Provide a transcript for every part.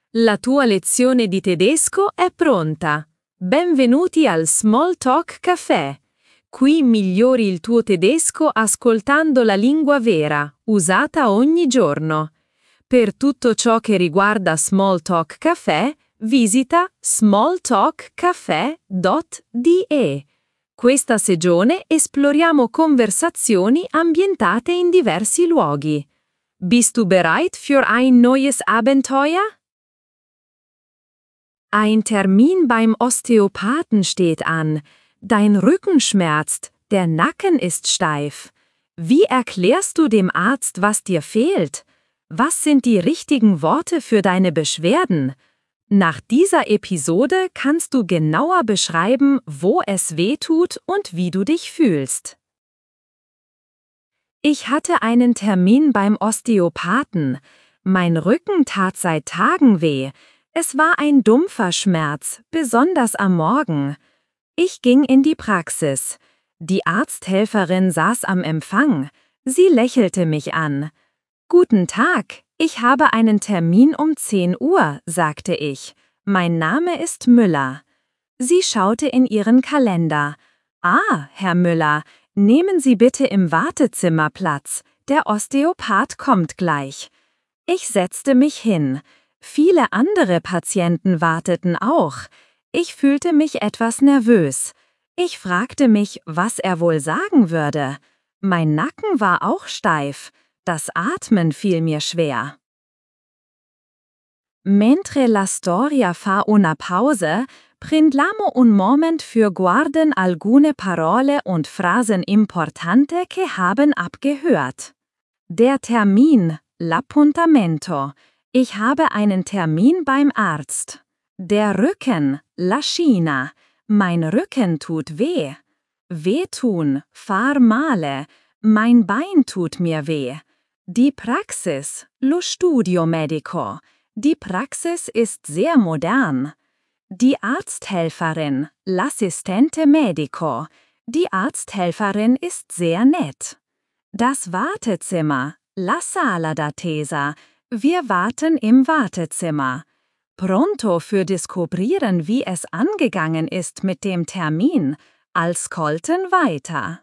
La tua lezione di tedesco è pronta. Benvenuti al Small Talk Café. Qui migliori il tuo tedesco ascoltando la lingua vera, usata ogni giorno. Per tutto ciò che riguarda Small Talk Café, visita smalltalkcafé.de. Questa stagione esploriamo conversazioni ambientate in diversi luoghi. Bist du bereit für ein neues Abenteuer? Ein Termin beim Osteopathen steht an. Dein Rücken schmerzt, der Nacken ist steif. Wie erklärst du dem Arzt, was dir fehlt? Was sind die richtigen Worte für deine Beschwerden? Nach dieser Episode kannst du genauer beschreiben, wo es weh tut und wie du dich fühlst. Ich hatte einen Termin beim Osteopathen. Mein Rücken tat seit Tagen weh. Es war ein dumpfer Schmerz, besonders am Morgen. Ich ging in die Praxis. Die Arzthelferin saß am Empfang. Sie lächelte mich an. »Guten Tag, ich habe einen Termin um 10 Uhr«, sagte ich. »Mein Name ist Müller.« Sie schaute in ihren Kalender. »Ah, Herr Müller, nehmen Sie bitte im Wartezimmer Platz. Der Osteopath kommt gleich.« Ich setzte mich hin. Viele andere Patienten warteten auch. Ich fühlte mich etwas nervös. Ich fragte mich, was er wohl sagen würde. Mein Nacken war auch steif. Das Atmen fiel mir schwer. Mentre la storia fa una pausa, prendiamo un moment für guarden alcune parole und Phrasen importante che haben abgehört. Der Termin, l'appuntamento. Ich habe einen Termin beim Arzt. Der Rücken, la schiena. Mein Rücken tut weh. Wehtun, far male. Mein Bein tut mir weh. Die Praxis, lo studio medico. Die Praxis ist sehr modern. Die Arzthelferin, l'assistente medico. Die Arzthelferin ist sehr nett. Das Wartezimmer, la sala d'attesa. Wir warten im Wartezimmer. Pronto für Deskubrieren, wie es angegangen ist mit dem Termin. Ascolten weiter.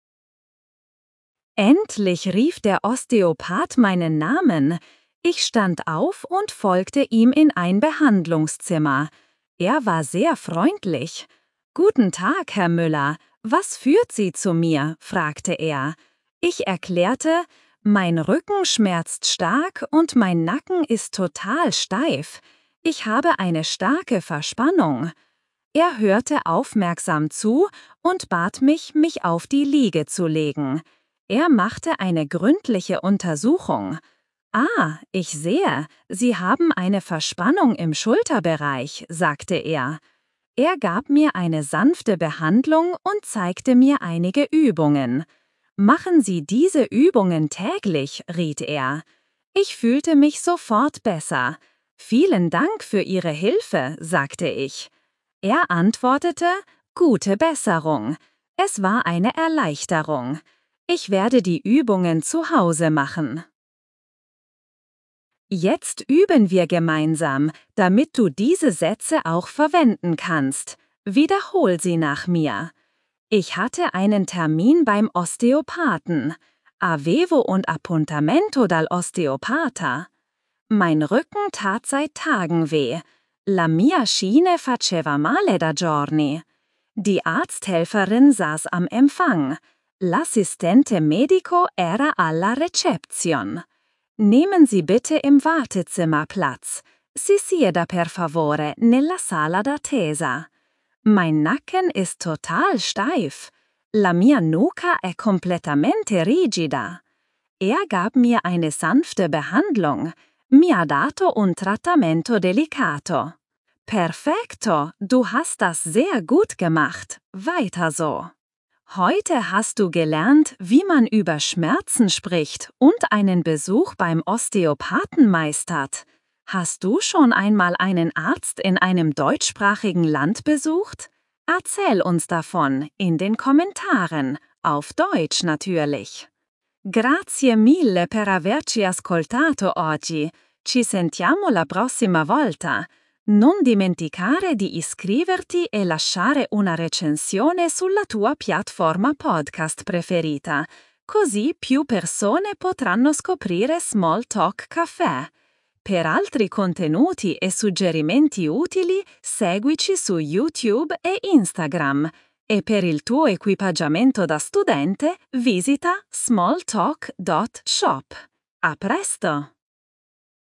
Endlich rief der Osteopath meinen Namen. Ich stand auf und folgte ihm in ein Behandlungszimmer. Er war sehr freundlich. »Guten Tag, Herr Müller. Was führt Sie zu mir?« fragte er. Ich erklärte, mein Rücken schmerzt stark und mein Nacken ist total steif. Ich habe eine starke Verspannung. Er hörte aufmerksam zu und bat mich, mich auf die Liege zu legen. Er machte eine gründliche Untersuchung. »Ah, ich sehe, Sie haben eine Verspannung im Schulterbereich«, sagte er. Er gab mir eine sanfte Behandlung und zeigte mir einige Übungen. »Machen Sie diese Übungen täglich«, riet er. Ich fühlte mich sofort besser. »Vielen Dank für Ihre Hilfe«, sagte ich. Er antwortete, »Gute Besserung«. Es war eine Erleichterung. Ich werde die Übungen zu Hause machen. Jetzt üben wir gemeinsam, damit du diese Sätze auch verwenden kannst. Wiederhol sie nach mir. Ich hatte einen Termin beim Osteopathen. Avevo un appuntamento dal osteopata. Mein Rücken tat seit Tagen weh. La mia schiena faceva male da giorni. Die Arzthelferin saß am Empfang. L'assistente medico era alla reception. Nehmen Sie bitte im Wartezimmer Platz. Si sieda per favore nella sala d'attesa. Mein Nacken ist total steif. La mia nuca è completamente rigida. Er gab mir eine sanfte Behandlung. Mi ha dato un trattamento delicato. Perfetto, du hast das sehr gut gemacht. Weiter so. Heute hast du gelernt, wie man über Schmerzen spricht und einen Besuch beim Osteopathen meistert. Hast du schon einmal einen Arzt in einem deutschsprachigen Land besucht? Erzähl uns davon in den Kommentaren, auf Deutsch natürlich. Grazie mille per averci ascoltato oggi. Ci sentiamo la prossima volta. Non dimenticare di iscriverti e lasciare una recensione sulla tua piattaforma podcast preferita, così più persone potranno scoprire Small Talk Café. Per altri contenuti e suggerimenti utili, seguici su YouTube e Instagram. E per il tuo equipaggiamento da studente, visita smalltalk.shop. A presto!